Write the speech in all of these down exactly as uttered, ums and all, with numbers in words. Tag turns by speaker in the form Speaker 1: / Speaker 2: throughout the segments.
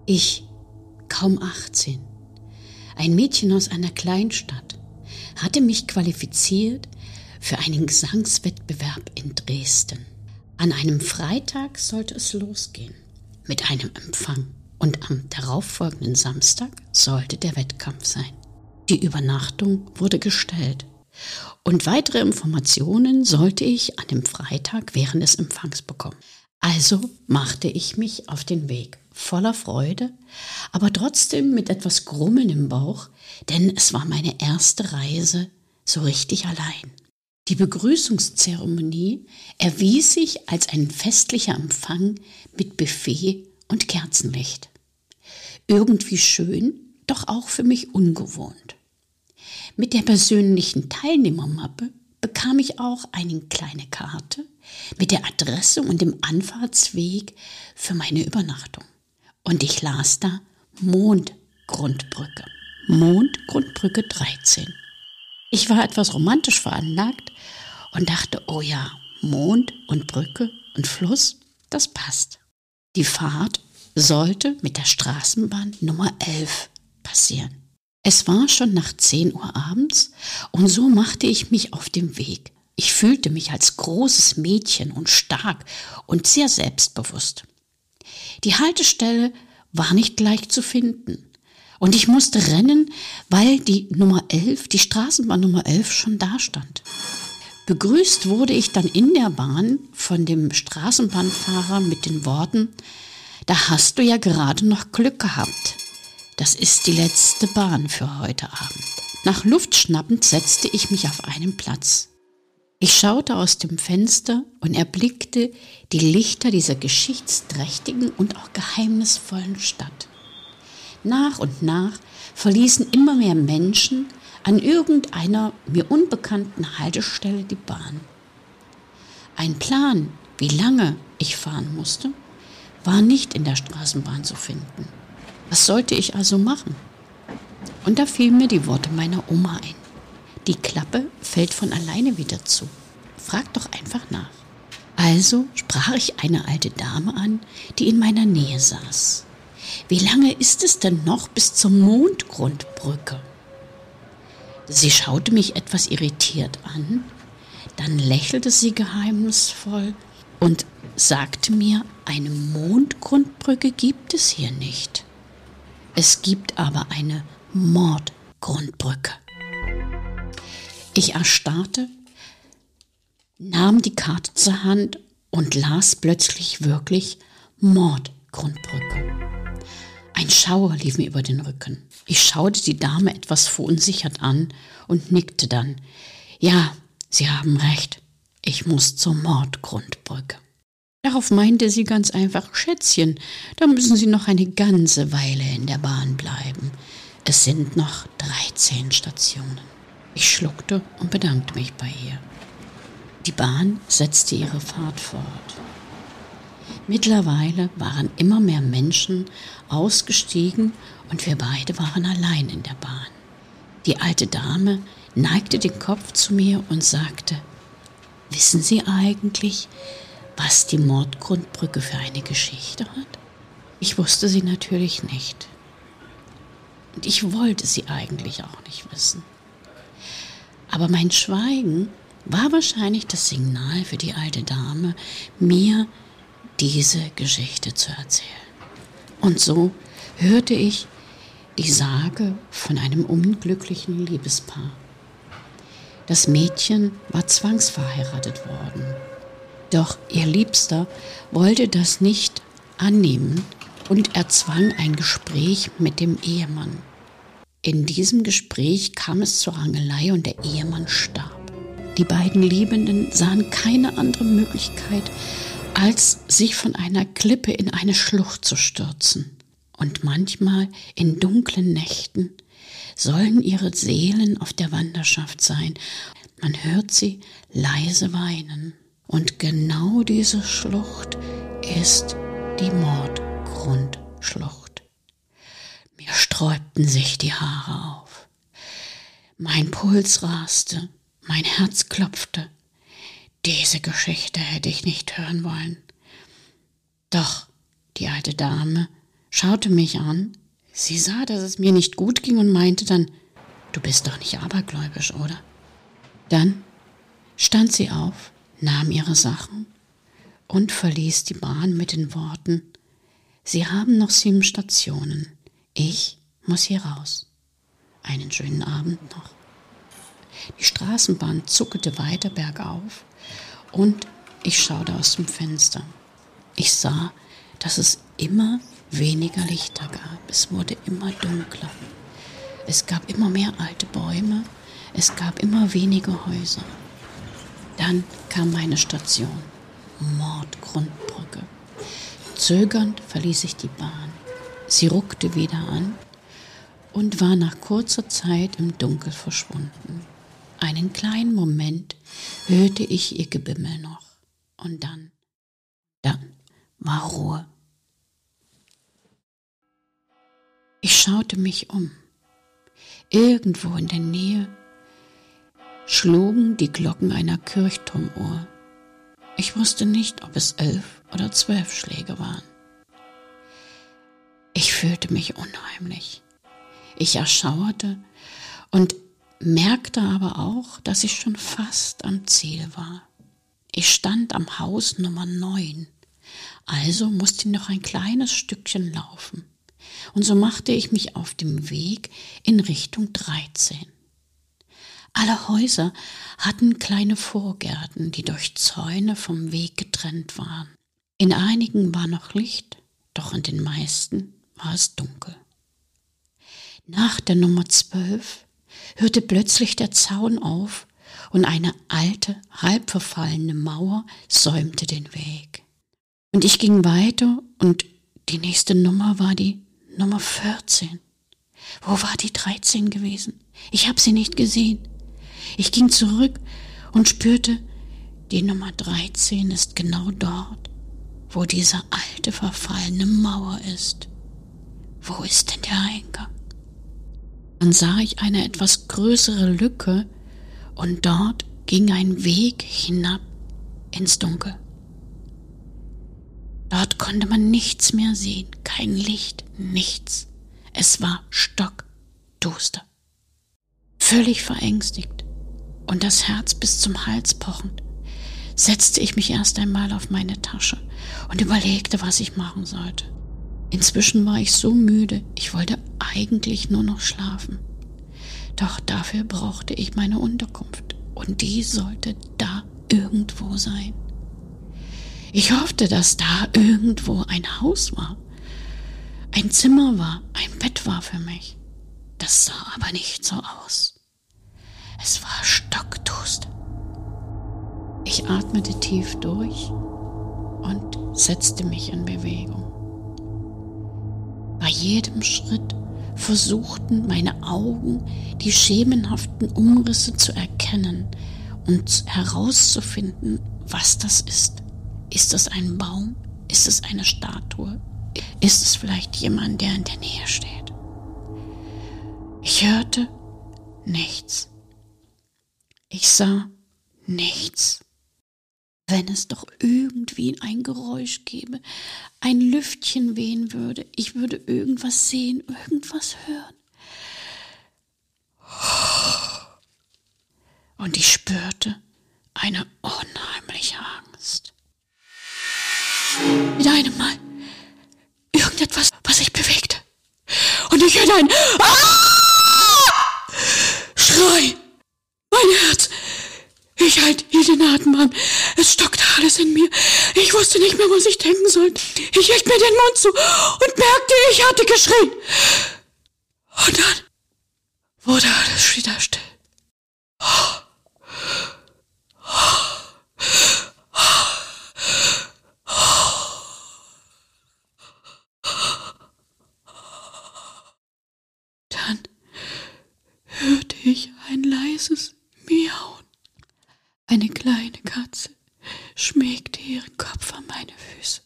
Speaker 1: Ich, kaum achtzehn, ein Mädchen aus einer Kleinstadt, hatte mich qualifiziert für einen Gesangswettbewerb in Dresden. An einem Freitag sollte es losgehen mit einem Empfang und am darauffolgenden Samstag sollte der Wettkampf sein. Die Übernachtung wurde gestellt und weitere Informationen sollte ich an dem Freitag während des Empfangs bekommen. Also machte ich mich auf den Weg, voller Freude, aber trotzdem mit etwas Grummeln im Bauch, denn es war meine erste Reise so richtig allein. Die Begrüßungszeremonie erwies sich als ein festlicher Empfang mit Buffet und Kerzenlicht. Irgendwie schön, doch auch für mich ungewohnt. Mit der persönlichen Teilnehmermappe bekam ich auch eine kleine Karte mit der Adresse und dem Anfahrtsweg für meine Übernachtung. Und ich las da Mondgrundbrücke. Mondgrundbrücke dreizehn. Ich war etwas romantisch veranlagt und dachte, oh ja, Mond und Brücke und Fluss, das passt. Die Fahrt sollte mit der Straßenbahn Nummer elf passieren. Es war schon nach zehn Uhr abends und so machte ich mich auf den Weg. Ich fühlte mich als großes Mädchen und stark und sehr selbstbewusst. Die Haltestelle war nicht leicht zu finden und ich musste rennen, weil die Nummer elf, die Straßenbahn Nummer elf schon da stand. Begrüßt wurde ich dann in der Bahn von dem Straßenbahnfahrer mit den Worten: Da hast du ja gerade noch Glück gehabt. Das ist die letzte Bahn für heute Abend. Nach Luft schnappend setzte ich mich auf einen Platz. Ich schaute aus dem Fenster und erblickte die Lichter dieser geschichtsträchtigen und auch geheimnisvollen Stadt. Nach und nach verließen immer mehr Menschen an irgendeiner mir unbekannten Haltestelle die Bahn. Ein Plan, wie lange ich fahren musste, war nicht in der Straßenbahn zu finden. Was sollte ich also machen? Und da fielen mir die Worte meiner Oma ein. Die Klappe fällt von alleine wieder zu. Frag doch einfach nach. Also sprach ich eine alte Dame an, die in meiner Nähe saß. Wie lange ist es denn noch bis zur Mondgrundbrücke? Sie schaute mich etwas irritiert an, dann lächelte sie geheimnisvoll und sagte mir, eine Mondgrundbrücke gibt es hier nicht. Es gibt aber eine Mordgrundbrücke. Ich erstarrte, nahm die Karte zur Hand und las plötzlich wirklich Mordgrundbrücke. Ein Schauer lief mir über den Rücken. Ich schaute die Dame etwas verunsichert an und nickte dann. Ja, Sie haben recht, ich muss zur Mordgrundbrücke. Darauf meinte sie ganz einfach, Schätzchen, da müssen Sie noch eine ganze Weile in der Bahn bleiben. Es sind noch dreizehn Stationen. Ich schluckte und bedankte mich bei ihr. Die Bahn setzte ihre Fahrt fort. Mittlerweile waren immer mehr Menschen ausgestiegen und wir beide waren allein in der Bahn. Die alte Dame neigte den Kopf zu mir und sagte, wissen Sie eigentlich, was die Mordgrundbrücke für eine Geschichte hat? Ich wusste sie natürlich nicht. Und ich wollte sie eigentlich auch nicht wissen. Aber mein Schweigen war wahrscheinlich das Signal für die alte Dame, mir diese Geschichte zu erzählen. Und so hörte ich die Sage von einem unglücklichen Liebespaar. Das Mädchen war zwangsverheiratet worden. Doch ihr Liebster wollte das nicht annehmen und erzwang ein Gespräch mit dem Ehemann. In diesem Gespräch kam es zur Rangelei und der Ehemann starb. Die beiden Liebenden sahen keine andere Möglichkeit, als sich von einer Klippe in eine Schlucht zu stürzen. Und manchmal in dunklen Nächten sollen ihre Seelen auf der Wanderschaft sein. Man hört sie leise weinen. Und genau diese Schlucht ist die Mordgrundschlucht. Mir sträubten sich die Haare auf. Mein Puls raste, mein Herz klopfte. Diese Geschichte hätte ich nicht hören wollen. Doch die alte Dame schaute mich an. Sie sah, dass es mir nicht gut ging und meinte dann, du bist doch nicht abergläubisch, oder? Dann stand sie auf, nahm ihre Sachen und verließ die Bahn mit den Worten, Sie haben noch sieben Stationen, ich muss hier raus. Einen schönen Abend noch. Die Straßenbahn zuckte weiter bergauf und ich schaute aus dem Fenster. Ich sah, dass es immer weniger Lichter gab. Es wurde immer dunkler. Es gab immer mehr alte Bäume. Es gab immer weniger Häuser. Dann kam meine Station. Mordgrundbrücke. Zögernd verließ ich die Bahn. Sie ruckte wieder an und war nach kurzer Zeit im Dunkel verschwunden. Einen kleinen Moment hörte ich ihr Gebimmel noch. Und dann, dann war Ruhe. Ich schaute mich um. Irgendwo in der Nähe schlugen die Glocken einer Kirchturmuhr. Ich wusste nicht, ob es elf oder zwölf Schläge waren. Ich fühlte mich unheimlich. Ich erschauerte und merkte aber auch, dass ich schon fast am Ziel war. Ich stand am Haus Nummer neun, also musste ich noch ein kleines Stückchen laufen. Und so machte ich mich auf dem Weg in Richtung dreizehn. Alle Häuser hatten kleine Vorgärten, die durch Zäune vom Weg getrennt waren. In einigen war noch Licht, doch in den meisten war es dunkel. Nach der Nummer zwölf hörte plötzlich der Zaun auf und eine alte, halb verfallene Mauer säumte den Weg. Und ich ging weiter und die nächste Nummer war die Nummer vierzehn. Wo war die dreizehn gewesen? Ich habe sie nicht gesehen. Ich ging zurück und spürte, die Nummer dreizehn ist genau dort, wo diese alte, verfallene Mauer ist. Wo ist denn der Eingang? Dann sah ich eine etwas größere Lücke und dort ging ein Weg hinab ins Dunkel. Dort konnte man nichts mehr sehen, kein Licht, nichts. Es war stockduster. Völlig verängstigt und das Herz bis zum Hals pochend, setzte ich mich erst einmal auf meine Tasche und überlegte, was ich machen sollte. Inzwischen war ich so müde, ich wollte eigentlich nur noch schlafen. Doch dafür brauchte ich meine Unterkunft und die sollte da irgendwo sein. Ich hoffte, dass da irgendwo ein Haus war, ein Zimmer war, ein Bett war für mich. Das sah aber nicht so aus. Es war stockduster. Ich atmete tief durch und setzte mich in Bewegung. Bei jedem Schritt versuchten meine Augen, die schemenhaften Umrisse zu erkennen und herauszufinden, was das ist. Ist es ein Baum? Ist es eine Statue? Ist es vielleicht jemand, der in der Nähe steht? Ich hörte nichts. Ich sah nichts. Wenn es doch irgendwie ein Geräusch gäbe, ein Lüftchen wehen würde, ich würde irgendwas sehen, irgendwas hören. Und ich spürte eine unheimliche Angst. Mit einem Mal irgendetwas, was sich bewegte. Und ich hörte ein Ah! Schrei. Mein Herz. Ich halt, hielt den Atem an. Es stockte alles in mir. Ich wusste nicht mehr, was ich denken sollte. Ich hielt mir den Mund zu und merkte, ich hatte geschrien. Und dann wurde alles wieder still. Dann hörte ich ein leises Miauen. Eine kleine Katze schmiegte ihren Kopf an meine Füße.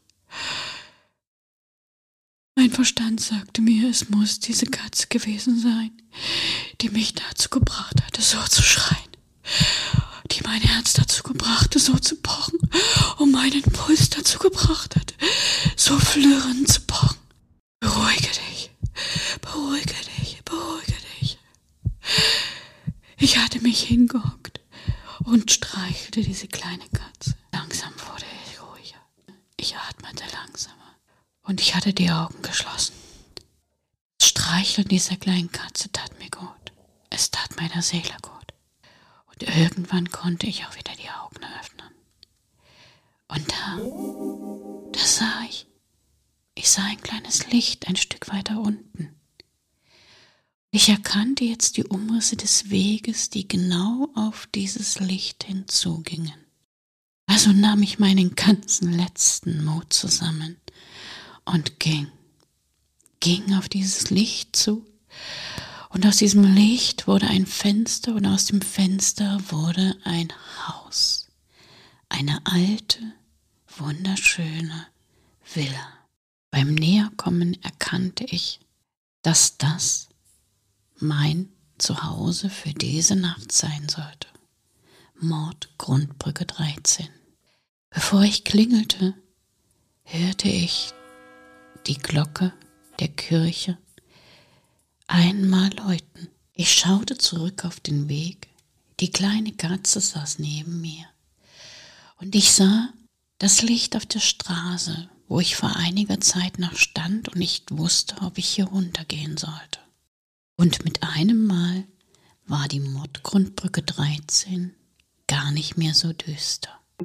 Speaker 1: Mein Verstand sagte mir, es muss diese Katze gewesen sein, die mich dazu gebracht hatte, so zu schreien, die mein Herz dazu gebracht hatte, so zu pochen und meinen Puls dazu gebracht hatte, so flirrend zu pochen. Beruhige dich, beruhige dich, beruhige dich. Ich hatte mich hingehockt und streichelte diese kleine Katze. Langsam wurde ich ruhiger. Ich atmete langsamer und ich hatte die Augen geschlossen. Das Streicheln dieser kleinen Katze tat mir gut. Es tat meiner Seele gut. Und irgendwann konnte ich auch wieder die Augen öffnen. Und da, da sah ich, ich sah ein kleines Licht ein Stück weiter unten. Ich erkannte jetzt die Umrisse des Weges, die genau auf dieses Licht hinzugingen. Also nahm ich meinen ganzen letzten Mut zusammen und ging, ging auf dieses Licht zu. Und aus diesem Licht wurde ein Fenster und aus dem Fenster wurde ein Haus. Eine alte, wunderschöne Villa. Beim Näherkommen erkannte ich, dass das mein Zuhause für diese Nacht sein sollte. Mord Grundbrücke dreizehn. Bevor ich klingelte, hörte ich die Glocke der Kirche einmal läuten. Ich schaute zurück auf den Weg. Die kleine Katze saß neben mir. Und ich sah das Licht auf der Straße, wo ich vor einiger Zeit noch stand und nicht wusste, ob ich hier runtergehen sollte. Und mit einem Mal war die Mordgrundbrücke dreizehn gar nicht mehr so düster.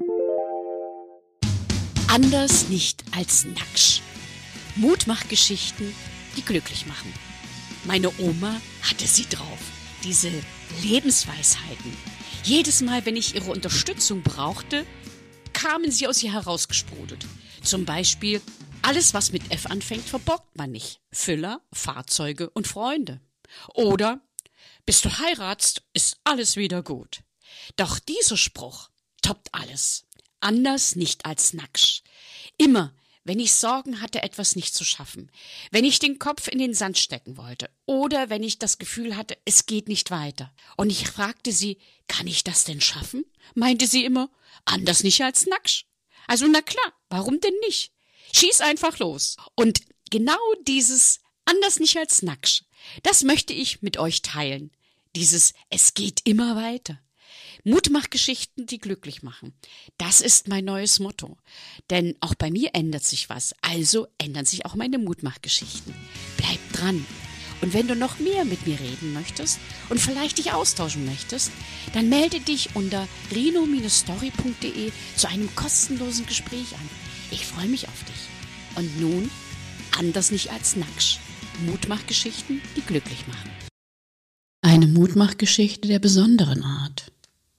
Speaker 2: Anders nicht als Naksch. Mutmachgeschichten, die glücklich machen. Meine Oma hatte sie drauf, diese Lebensweisheiten. Jedes Mal, wenn ich ihre Unterstützung brauchte, kamen sie aus ihr herausgesprudelt. Zum Beispiel, alles was mit F anfängt, verborgt man nicht. Füller, Fahrzeuge und Freunde. Oder, bis du heiratst, ist alles wieder gut. Doch dieser Spruch toppt alles. Anders nicht als Naksch. Immer, wenn ich Sorgen hatte, etwas nicht zu schaffen, wenn ich den Kopf in den Sand stecken wollte oder wenn ich das Gefühl hatte, es geht nicht weiter. Und ich fragte sie, kann ich das denn schaffen? Meinte sie immer, anders nicht als Naksch. Also na klar, warum denn nicht? Schieß einfach los. Und genau dieses anders nicht als Naksch, das möchte ich mit euch teilen. Dieses es geht immer weiter. Mutmachgeschichten, die glücklich machen. Das ist mein neues Motto. Denn auch bei mir ändert sich was. Also ändern sich auch meine Mutmachgeschichten. Bleib dran. Und wenn du noch mehr mit mir reden möchtest und vielleicht dich austauschen möchtest, dann melde dich unter rino Story punkt de zu einem kostenlosen Gespräch an. Ich freue mich auf dich. Und nun, anders nicht als Naksch. Mutmachgeschichten, die glücklich machen.
Speaker 1: Eine Mutmachgeschichte der besonderen Art.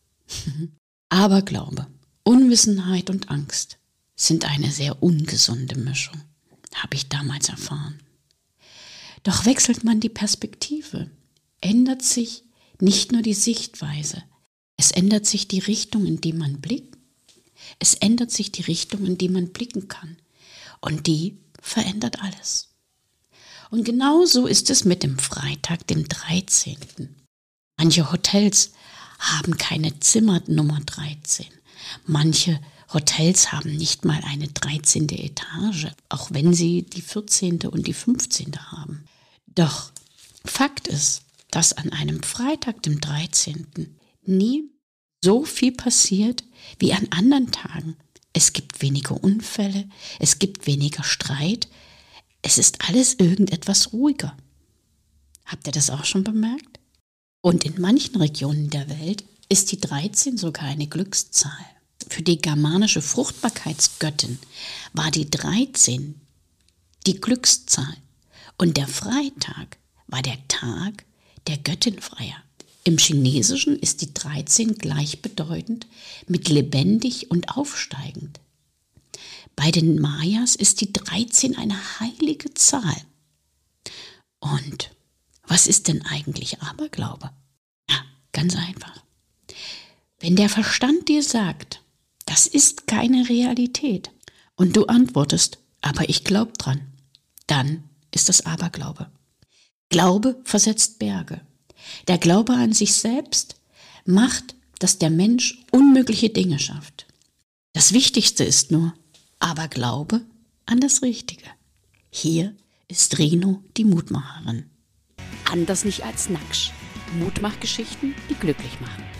Speaker 1: Aberglaube, Unwissenheit und Angst sind eine sehr ungesunde Mischung, habe ich damals erfahren. Doch wechselt man die Perspektive, ändert sich nicht nur die Sichtweise, es ändert sich die Richtung, in die man blickt, es ändert sich die Richtung, in die man blicken kann und die verändert alles. Und genau so ist es mit dem Freitag, dem dreizehnten Manche Hotels haben keine Zimmernummer dreizehn. Manche Hotels haben nicht mal eine dreizehnte Etage, auch wenn sie die vierzehnte und die fünfzehnte haben. Doch Fakt ist, dass an einem Freitag, dem dreizehnten nie so viel passiert wie an anderen Tagen. Es gibt weniger Unfälle, es gibt weniger Streit, es ist alles irgendetwas ruhiger. Habt ihr das auch schon bemerkt? Und in manchen Regionen der Welt ist die dreizehn sogar eine Glückszahl. Für die germanische Fruchtbarkeitsgöttin war die dreizehn die Glückszahl und der Freitag war der Tag der Göttin Freya. Im Chinesischen ist die dreizehn gleichbedeutend mit lebendig und aufsteigend. Bei den Mayas ist die dreizehn eine heilige Zahl. Und was ist denn eigentlich Aberglaube? Ja, ganz einfach. Wenn der Verstand dir sagt, das ist keine Realität und du antwortest, aber ich glaube dran, dann ist das Aberglaube. Glaube versetzt Berge. Der Glaube an sich selbst macht, dass der Mensch unmögliche Dinge schafft. Das Wichtigste ist nur, aber Glaube an das Richtige. Hier ist Rino die Mutmacherin.
Speaker 2: Anders nicht als Naksch. Mutmachgeschichten, die glücklich machen.